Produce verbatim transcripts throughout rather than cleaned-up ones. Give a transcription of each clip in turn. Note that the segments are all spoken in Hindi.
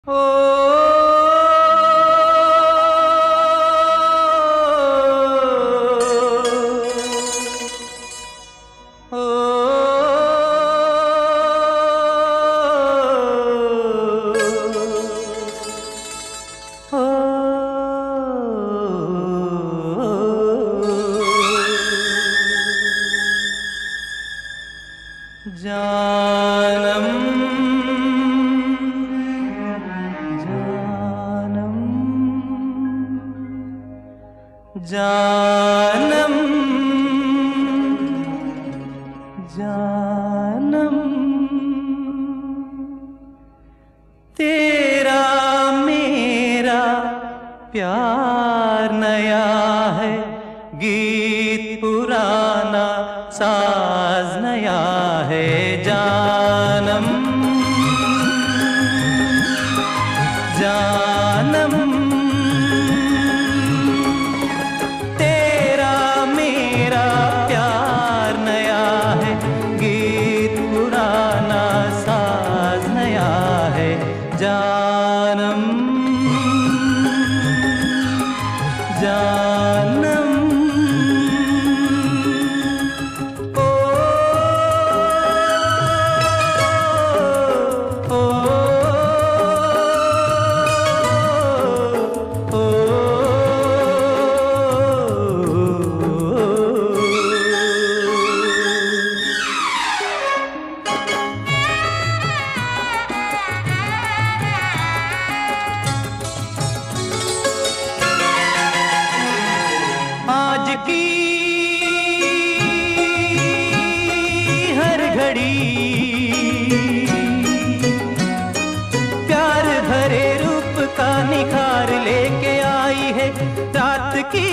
जानम जानम जानम जानम तेरा मेरा प्यार नया है, गीत पुराना साज नया है। जानम जानम तेरा मेरा प्यार नया है, गीत पुराना साज नया है। जानम जानम आज की हर घड़ी प्यार भरे रूप का निखार लेके आई है। रात की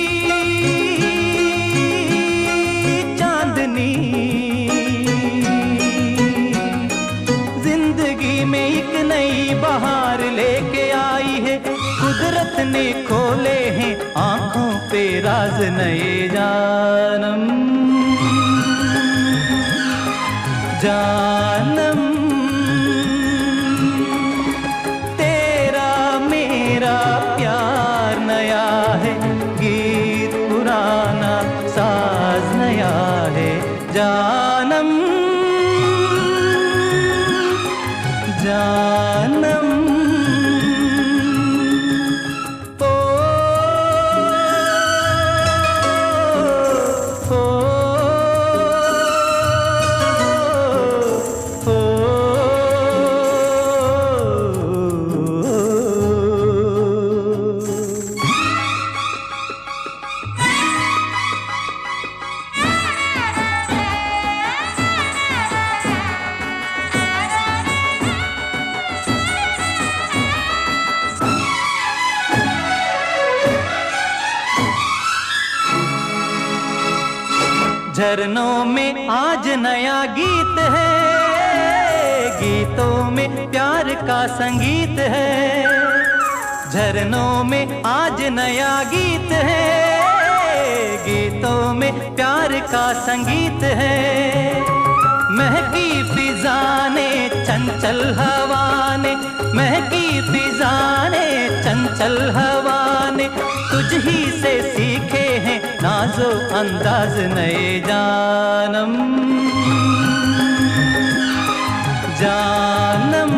चांदनी जिंदगी में एक नई बहार लेके आई है। कुदरत ने खोले हैं आंखों पे राज नए। जानम जानम तेरा मेरा प्यार नया है, गीत पुराना साज नया है। जानम जानम झरनों में आज नया गीत है, गीतों में प्यार का संगीत है। झरनों में आज नया गीत है, गीतों में प्यार का संगीत है। महकी फिजा ने चंचल हवा ने, महकी फिजा ने चंचल हवा ने तुझ ही से सीखे हैं नाजो अंदाज नए। जानम जानम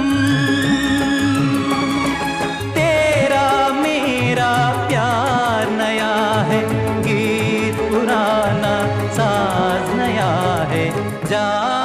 तेरा मेरा प्यार नया है, गीत पुराना साज नया है। जानम